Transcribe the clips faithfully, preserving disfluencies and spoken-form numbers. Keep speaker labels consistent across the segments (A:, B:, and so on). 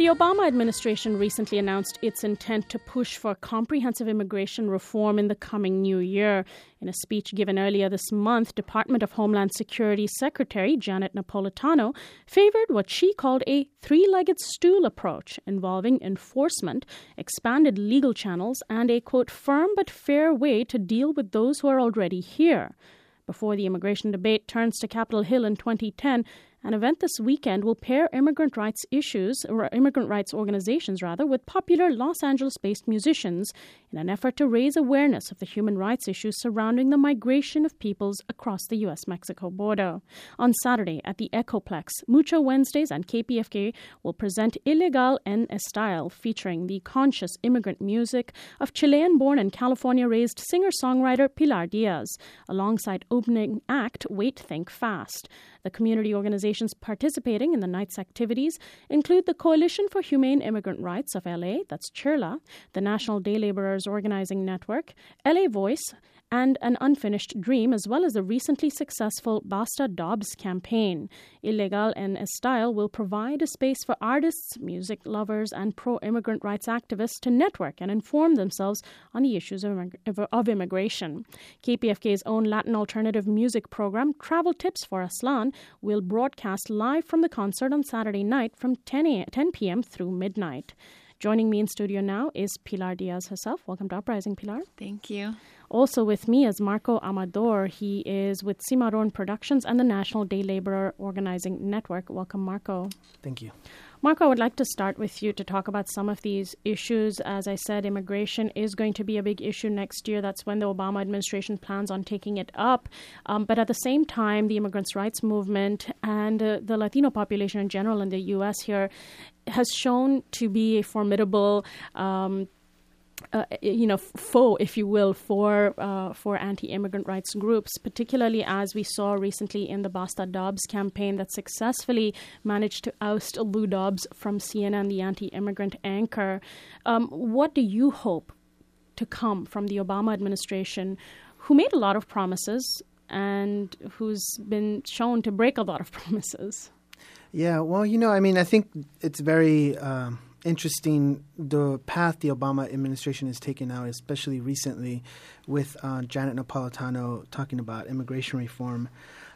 A: The Obama administration recently announced its intent to push for comprehensive immigration reform in the coming new year. In a speech given earlier this month, Department of Homeland Security Secretary Janet Napolitano favored what she called a three-legged stool approach involving enforcement, expanded legal channels, and a, quote, firm but fair way to deal with those who are already here. Before the immigration debate turns to Capitol Hill in twenty ten, an event this weekend will pair immigrant rights issues, or immigrant rights organizations rather, with popular Los Angeles-based musicians in an effort to raise awareness of the human rights issues surrounding the migration of peoples across the U S Mexico border. On Saturday at the Echoplex, Mucho Wednesdays and K P F K will present Ilegal en Estyle, featuring the conscious immigrant music of Chilean-born and California-raised singer-songwriter Pilar Diaz, alongside opening act Wait, Think, Fast. The community organizations participating in the night's activities include the Coalition for Humane Immigrant Rights of L A, that's CHIRLA, the National Day Laborers Organizing Network, L A Voice, and An Unfinished Dream, as well as the recently successful Basta Dobbs campaign. Ilegal en Estyle will provide a space for artists, music lovers, and pro-immigrant rights activists to network and inform themselves on the issues of, immig- of immigration. K P F K's own Latin alternative music program, Travel Tips for Aslan, will broadcast live from the concert on Saturday night from ten p.m. through midnight. Joining me in studio now is Pilar Diaz herself. Welcome to Uprising, Pilar.
B: Thank you.
A: Also with me is Marco Amador. He is with Cimarron Productions and the National Day Laborer Organizing Network. Welcome, Marco.
C: Thank you.
A: Marco, I would like to start with you to talk about some of these issues. As I said, immigration is going to be a big issue next year. That's when the Obama administration plans on taking it up. Um, but at the same time, the immigrants' rights movement and uh, the Latino population in general in the U S here has shown to be a formidable um Uh, you know, foe, if you will, for uh, for anti-immigrant rights groups, particularly as we saw recently in the Basta Dobbs campaign that successfully managed to oust Lou Dobbs from C N N, the anti-immigrant anchor. Um, what do you hope to come from the Obama administration, who made a lot of promises and who's been shown to break a lot of promises?
C: Yeah, well, you know, I mean, I think it's very Um interesting the path the Obama administration has taken now, especially recently with uh, Janet Napolitano talking about immigration reform.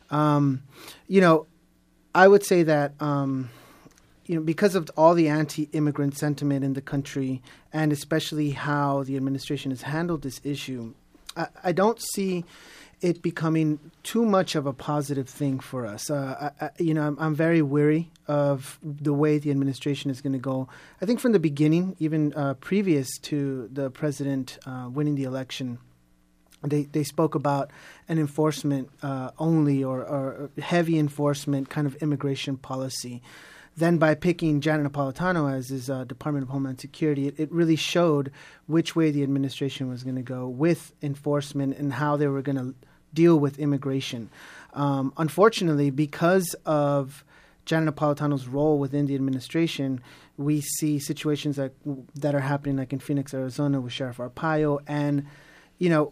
C: Um, you know, I would say that, um, you know, because of all the anti-immigrant sentiment in the country and especially how the administration has handled this issue, I, I don't see it becoming too much of a positive thing for us. Uh, I, I, you know, I'm, I'm very weary of the way the administration is going to go. I think from the beginning, even uh, previous to the president uh, winning the election, they, they spoke about an enforcement uh, only or, or heavy enforcement kind of immigration policy. Then by picking Janet Napolitano as his uh, Department of Homeland Security, it, it really showed which way the administration was going to go with enforcement and how they were going to deal with immigration. Um, unfortunately, because of Janet Napolitano's role within the administration, we see situations that that are happening like in Phoenix, Arizona with Sheriff Arpaio. And, you know,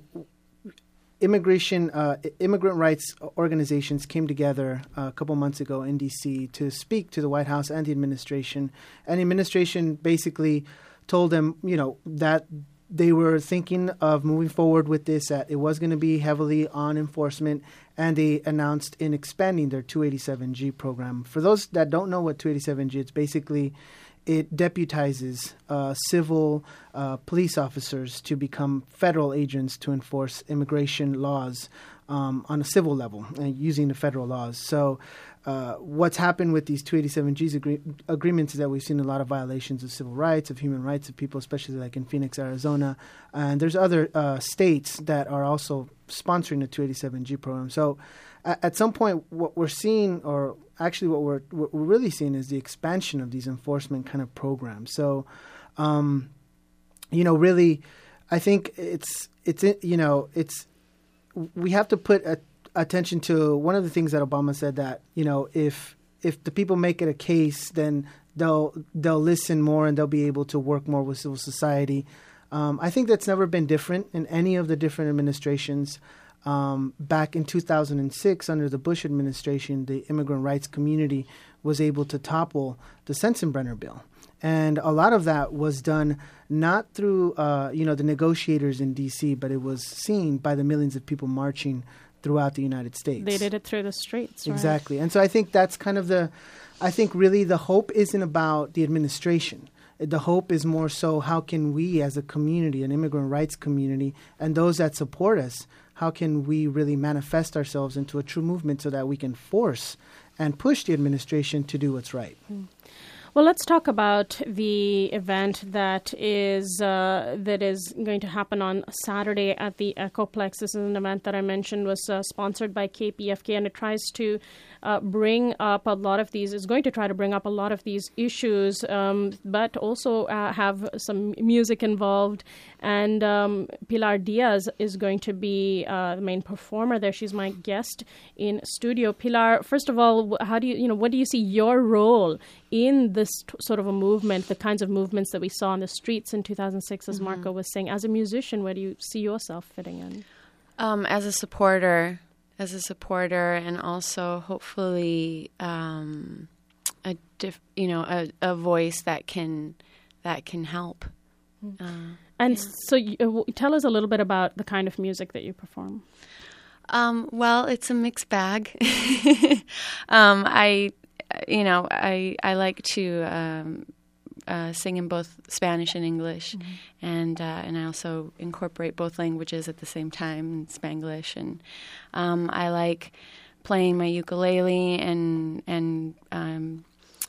C: immigration, uh, immigrant rights organizations came together uh, a couple months ago in D C to speak to the White House and the administration. And the administration basically told them, you know, that they were thinking of moving forward with this, that it was going to be heavily on enforcement, and they announced in expanding their two eighty-seven G program. For those that don't know what two eighty-seven G is, it's basically it deputizes uh, civil uh, police officers to become federal agents to enforce immigration laws um, on a civil level and using the federal laws. So uh, what's happened with these two eighty-seven G's agree- agreements is that we've seen a lot of violations of civil rights, of human rights of people, especially like in Phoenix, Arizona. And there's other uh, states that are also sponsoring the two eighty-seven G program. So at, at some point, what we're seeing, or actually what we're, what we're really seeing, is the expansion of these enforcement kind of programs. So, um, you know, really, I think it's, it's you know, it's, we have to put a, attention to one of the things that Obama said, that, you know, if if the people make it a case, then they'll they'll listen more and they'll be able to work more with civil society. Um, I think that's never been different in any of the different administrations. Um, back in two thousand six, under the Bush administration, the immigrant rights community was able to topple the Sensenbrenner bill. And a lot of that was done not through, uh, you know, the negotiators in D C, but it was seen by the millions of people marching throughout the United States.
A: They did it through the streets, right?
C: Exactly. And so I think that's kind of the, I think really the hope isn't about the administration. The hope is more so how can we as a community, an immigrant rights community, and those that support us, how can we really manifest ourselves into a true movement so that we can force and push the administration to do what's right.
A: Mm. Well, let's talk about the event that is uh, that is going to happen on Saturday at the Echoplex. This is an event that I mentioned was uh, sponsored by K P F K, and it tries to uh, bring up a lot of these, is going to try to bring up a lot of these issues, um, but also uh, have some music involved. And um, Pilar Diaz is going to be uh, the main performer there. She's my guest in studio. Pilar, first of all, how do you, you know, what do you see your role in this t- sort of a movement, the kinds of movements that we saw on the streets in two thousand six, as mm-hmm. Marco was saying? As a musician, where do you see yourself fitting in?
B: Um, as a supporter, as a supporter, and also hopefully, um, a diff, you know, a, a voice that can that can help. Mm-hmm. Uh,
A: and
B: yeah.
A: so, you, uh, tell us a little bit about the kind of music that you perform.
B: Um, well, it's a mixed bag. um, I. You know, I I like to um, uh, sing in both Spanish and English, mm-hmm. and uh, and I also incorporate both languages at the same time, Spanglish, and um, I like playing my ukulele, and and um,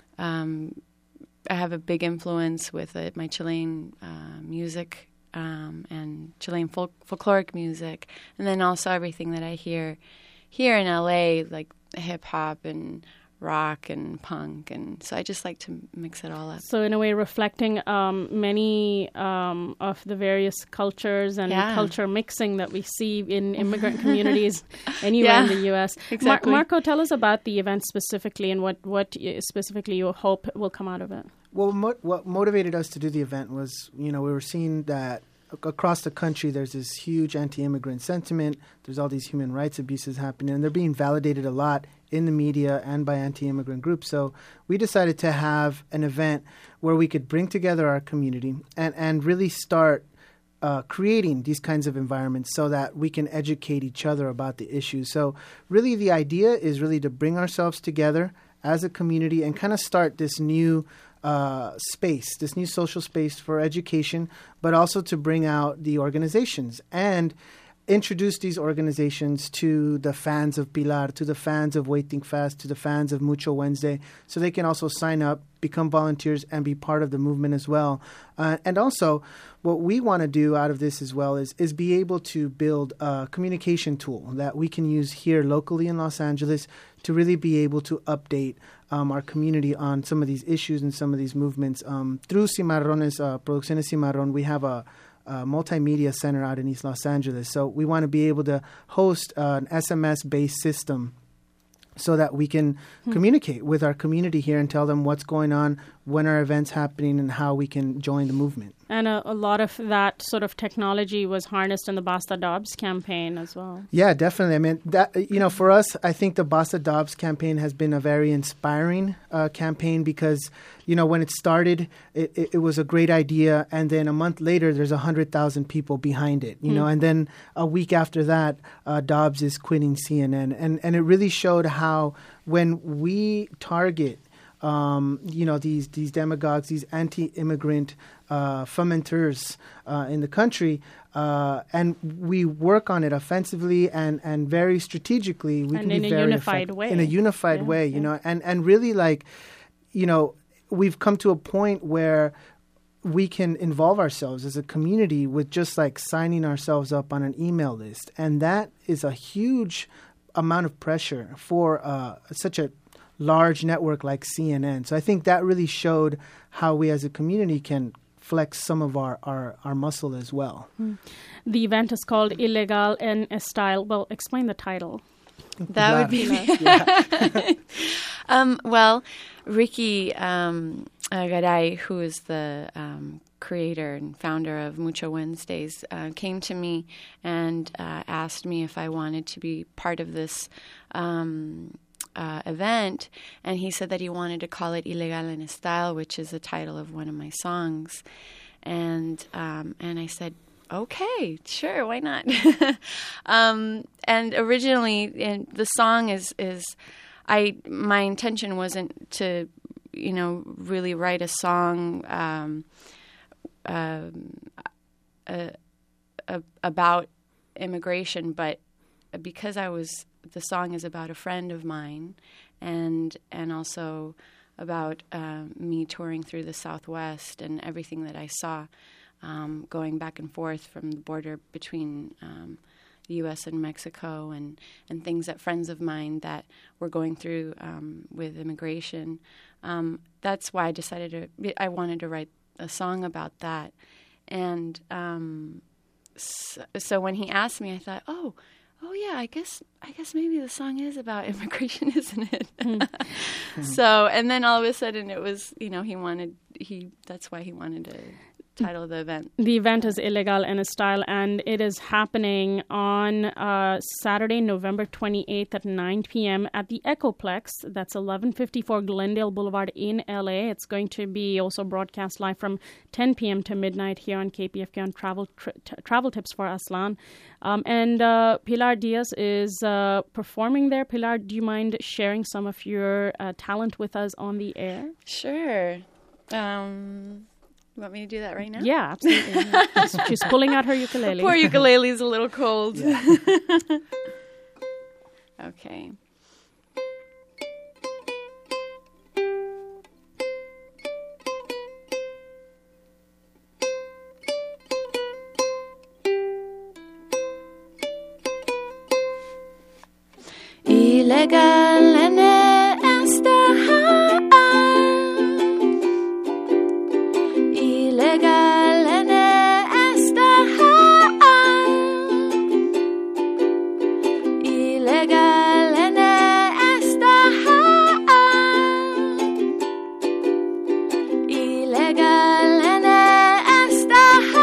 B: um, I have a big influence with it, my Chilean uh, music um, and Chilean folk- folkloric music, and then also everything that I hear here in L A, like hip hop and rock and punk, and so I just like to mix it all up.
A: So in a way reflecting um, many um, of the various cultures and
B: yeah.
A: culture mixing that we see in immigrant communities anywhere
B: yeah,
A: in the U S.
B: Exactly.
A: Mar- Marco, tell us about the event specifically and what, what specifically you hope will come out of it.
C: Well, mo- what motivated us to do the event was, you know, we were seeing that across the country, there's this huge anti-immigrant sentiment. There's all these human rights abuses happening, and they're being validated a lot in the media and by anti-immigrant groups. So we decided to have an event where we could bring together our community and, and really start uh, creating these kinds of environments so that we can educate each other about the issues. So really the idea is really to bring ourselves together as a community and kind of start this new Uh, space, this new social space for education, but also to bring out the organizations and introduce these organizations to the fans of Pilar, to the fans of Waiting Fast, to the fans of Mucho Wednesday, so they can also sign up, become volunteers, and be part of the movement as well. Uh, and also, what we want to do out of this as well is, is be able to build a communication tool that we can use here locally in Los Angeles to really be able to update um, our community on some of these issues and some of these movements. Um, through Cimarrones, uh, Producciones Cimarrón, we have a Uh, multimedia center out in East Los Angeles. So we want to be able to host uh, an S M S-based system so that we can hmm. communicate with our community here and tell them what's going on, when are events happening, and how we can join the movement.
A: And a, a lot of that sort of technology was harnessed in the Basta Dobbs campaign as well.
C: Yeah, definitely. I mean, that you know, for us, I think the Basta Dobbs campaign has been a very inspiring uh, campaign because, you know, when it started, it, it, it was a great idea, and then a month later, there's a hundred thousand people behind it. You mm. know, and then a week after that, uh, Dobbs is quitting C N N, and and it really showed how when we target. Um, you know, these these demagogues, these anti-immigrant uh, fomenters uh, in the country, uh, and we work on it offensively and, and very strategically. We
A: and
C: can
A: in
C: be
A: a
C: very
A: unified
C: effective.
A: way.
C: In a unified
A: yeah,
C: way,
A: yeah.
C: you know, and, and really like, you know, we've come to a point where we can involve ourselves as a community with just like signing ourselves up on an email list. And that is a huge amount of pressure for uh, such a large network like C N N. So I think that really showed how we as a community can flex some of our, our, our muscle as well.
A: Mm. The event is called Ilegal en Estile. Well, explain the title.
B: That would be me. um, well, Ricky um, uh, Garay, who is the um, creator and founder of Mucho Wednesdays, uh, came to me and uh, asked me if I wanted to be part of this um uh, event, and he said that he wanted to call it Ilegal en Style, which is the title of one of my songs. And um, and I said, okay, sure, why not? um, and originally, and the song is is, I my intention wasn't to, you know, really write a song um, uh, uh, uh, about immigration, but because I was, the song is about a friend of mine, and and also about uh, me touring through the Southwest and everything that I saw, um, going back and forth from the border between um, the U S and Mexico, and, and things that friends of mine that were going through um, with immigration. Um, that's why I decided to, I wanted to write a song about that. And um, so, so when he asked me, I thought, oh, oh yeah, I guess I guess maybe the song is about immigration, isn't it? Mm-hmm. So, and then all of a sudden it was, you know, he wanted, he, that's why he wanted to title of the event.
A: The event is Ilegal en Style, and it is happening on uh, Saturday, November twenty-eighth at nine p.m. at the Echoplex. That's eleven fifty-four Glendale Boulevard in L A. It's going to be also broadcast live from ten p.m. to midnight here on K P F K on Travel tri- t- Travel Tips for Aslan. Um, and uh, Pilar Diaz is uh, performing there. Pilar, do you mind sharing some of your uh, talent with us on the air?
B: Sure. Um... You want me to do that right now?
A: Yeah, absolutely. Yeah. She's pulling out her ukulele.
B: Poor ukulele's a little cold.
C: Yeah.
B: Okay. Ilegal en esta Ilegal en esta Ilegal en esta Ilegal en esta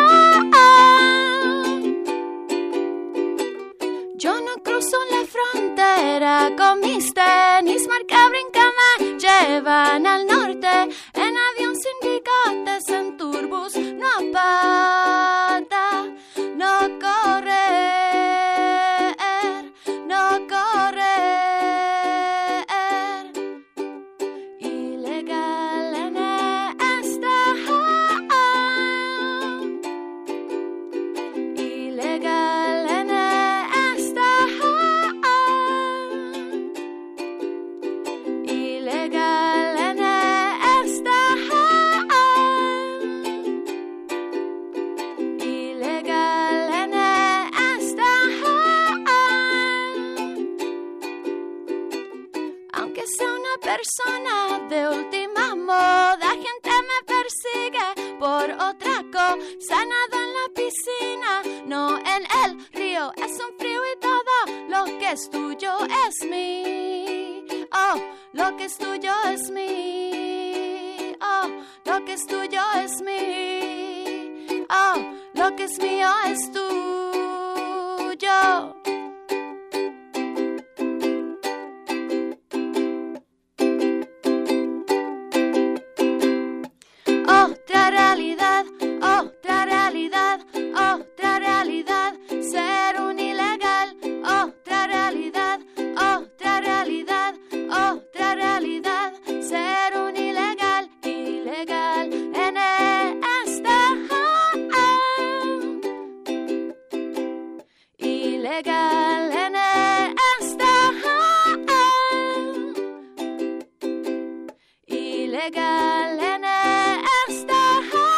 B: Yo no cruzo la frontera con mis tenis marca brinca me llevan al norte en avión sin bigotes en turbos no apata no correr no correr ilegal en esta ilegal en esta ilegal en esta ilegal en esta aunque sea una persona de última moda, gente me persigue por otra cosa, nado en la piscina, no en el río, es un frío y todo lo que es tuyo es mi, oh, lo que es tuyo es mi, oh, lo que es tuyo es mi, oh, lo que es mío es tuyo. Otra realidad, otra realidad, otra realidad, ser un ilegal, otra realidad, otra realidad, otra realidad, ser un ilegal, ilegal en esta, ilegal en esta, ilegal en esta,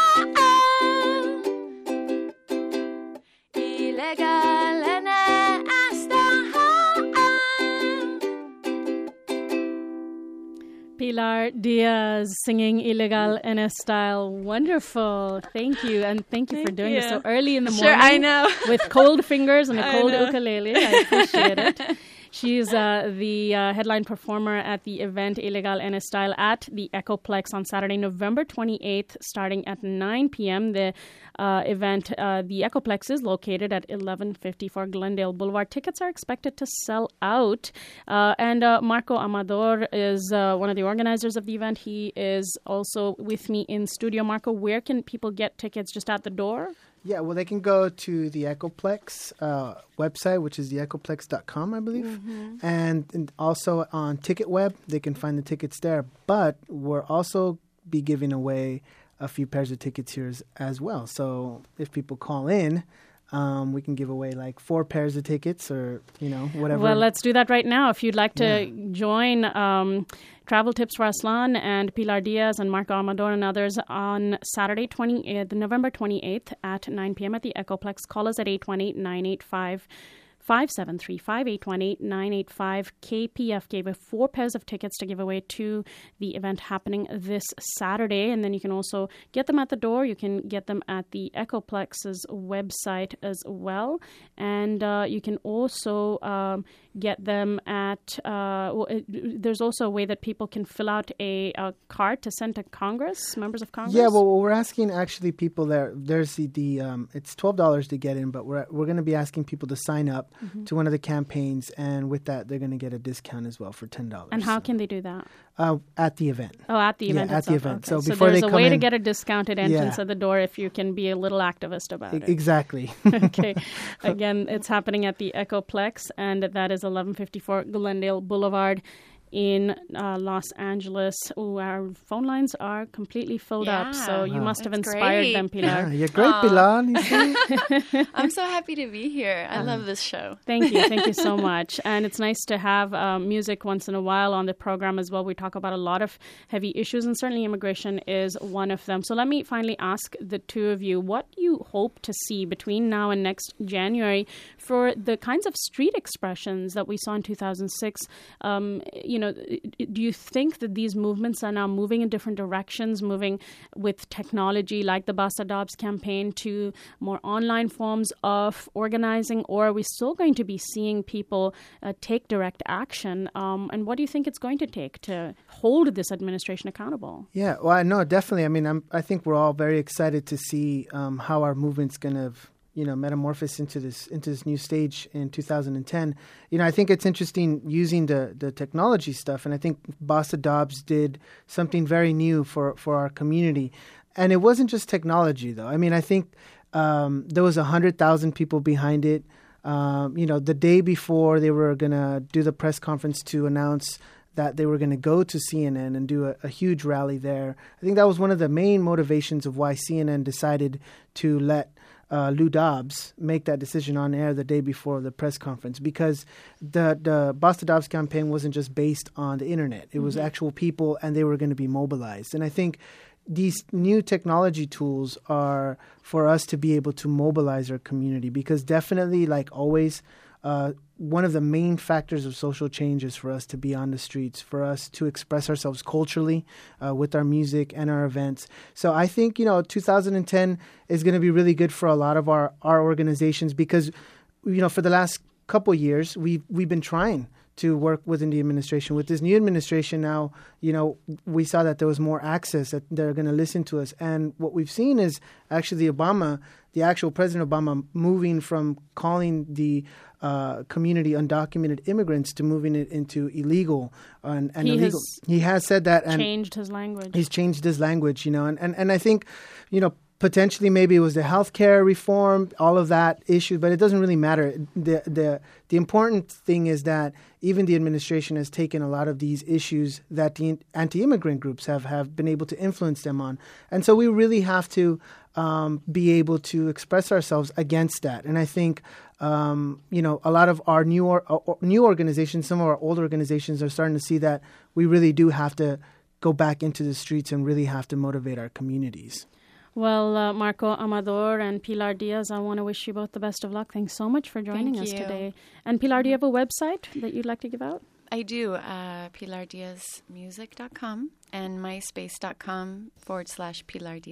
B: ilegal en esta.
A: Pilar Diaz singing Ilegal en Style. Wonderful. Thank you. And thank you
B: Thank
A: for doing
B: you.
A: this so early in the
B: Sure,
A: morning.
B: I know.
A: With cold fingers and a
B: I
A: cold
B: know.
A: ukulele. I appreciate it. She's uh, the uh, headline performer at the event Ilegal en Style at the Echoplex on Saturday, November twenty-eighth, starting at nine p.m. The uh, event, uh, the Echoplex, is located at eleven fifty-four Glendale Boulevard. Tickets are expected to sell out. Uh, and uh, Marco Amador is uh, one of the organizers of the event. He is also with me in studio. Marco, where can people get tickets? Just at the door?
C: Yeah, well, they can go to the Echoplex uh, website, which is the echoplex dot com, I believe. Mm-hmm. And, and also on TicketWeb, they can find the tickets there. But we'll also be giving away a few pairs of tickets here as, as well. So if people call in, um, we can give away like four pairs of tickets or, you know, whatever.
A: Well, let's do that right now. If you'd like to
C: yeah.
A: join um, Travel Tips for Aslan and Pilar Diaz and Marco Amador and others on Saturday, twenty-eighth, November twenty-eighth at nine p.m. at the Echoplex, call us at eight one eight, nine eight five, five seven three five, eight one eight, nine eight five. K P F gave away four pairs of tickets to give away to the event happening this Saturday. And then you can also get them at the door. You can get them at the Echoplex's website as well. And uh, you can also um, get them at, uh, well, it, there's also a way that people can fill out a, a card to send to Congress, members of Congress.
C: Yeah, well, we're asking actually people there, there's the, the um, it's twelve dollars to get in, but we're, we're going to be asking people to sign up Mm-hmm. to one of the campaigns, and with that, they're going to get a discount as well for ten dollars.
A: And how
C: so.
A: can they do that?
C: Uh, at the event.
A: Oh, at the event
C: yeah,
A: itself.
C: at the event.
A: Okay.
C: So,
A: so
C: before
A: there's
C: they
A: a
C: come
A: way
C: in,
A: to get a discounted entrance
C: yeah.
A: at the door if you can be a little activist about it.
C: Exactly.
A: Okay. Again, it's happening at the Echoplex, and that is eleven fifty-four Glendale Boulevard in uh, Los Angeles. Ooh, our phone lines are completely filled
B: yeah.
A: up, so you
C: wow.
A: must have
B: That's
A: inspired
B: great.
A: them, Pilar.
C: Yeah, you're great, Pilar. You see?
B: I'm so happy to be here. I um, love this show.
A: Thank you. Thank you so much. And it's nice to have uh, music once in a while on the program as well. We talk about a lot of heavy issues, and certainly immigration is one of them. So let me finally ask the two of you what you hope to see between now and next January for the kinds of street expressions that we saw in two thousand six. Um, you know, do you think that these movements are now moving in different directions, moving with technology like the Basta Dobbs campaign to more online forms of organizing, or are we still going to be seeing people uh, take direct action? Um, and what do you think it's going to take to hold this administration accountable?
C: Yeah, well, no, definitely. I mean, I'm, I think we're all very excited to see um, how our movement's going to you know, metamorphose into this into this new stage in two thousand ten. You know, I think it's interesting using the, the technology stuff, and I think Basta Dobbs did something very new for, for our community. And it wasn't just technology, though. I mean, I think um, there was one hundred thousand people behind it. Um, you know, the day before they were going to do the press conference to announce that they were going to go to C N N and do a, a huge rally there. I think that was one of the main motivations of why C N N decided to let Uh, Lou Dobbs make that decision on air the day before the press conference, because the the Basta Dobbs campaign wasn't just based on the internet. It mm-hmm. was actual people, and they were going to be mobilized. And I think these new technology tools are for us to be able to mobilize our community, because definitely, like always, uh, one of the main factors of social change is for us to be on the streets, for us to express ourselves culturally uh, with our music and our events. So I think, you know, two thousand ten is going to be really good for a lot of our, our organizations, because, you know, for the last couple of years, we've, we've been trying to work within the administration. With this new administration now, you know, we saw that there was more access, that they're going to listen to us. And what we've seen is actually the Obama, the actual President Obama, moving from calling the uh, community undocumented immigrants to moving it into illegal and, and
A: he
C: illegal.
A: Has
C: he has said that. And
A: changed his language.
C: He's changed his language, you know, and, and, and I think, you know, potentially maybe it was the healthcare reform, all of that issue, but it doesn't really matter. The the the important thing is that even the administration has taken a lot of these issues that the anti-immigrant groups have, have been able to influence them on. And so we really have to um, be able to express ourselves against that. And I think, um, you know, a lot of our new, or, or, new organizations, some of our old organizations are starting to see that we really do have to go back into the streets and really have to motivate our communities.
A: Well, uh, Marco Amador and Pilar Diaz, I want to wish you both the best of luck. Thanks so much for joining
B: Thank
A: us
B: you.
A: today. And Pilar, do you have a website that you'd like to give out?
B: I do, uh, pilar diaz music dot com and myspace dot com forward slash Pilar Diaz.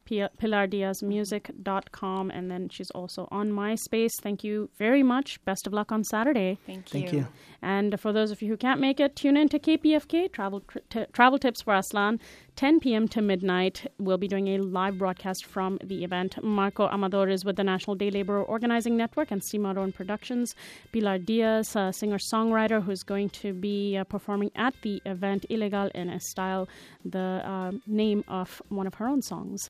A: pilar diaz music dot com, and then she's also on MySpace. Thank you very much. Best of luck on Saturday.
B: Thank you.
C: Thank you.
A: And for those of you who can't make it, tune in to K P F K, Travel t- Travel Tips for Aslan, ten p.m. to midnight. We'll be doing a live broadcast from the event. Marco Amador is with the National Day Laborer Organizing Network and Cimarron Productions. Pilar Diaz, a singer-songwriter who's going to be uh, performing at the event, Ilegal en Estyle, the uh, name of one of her own songs.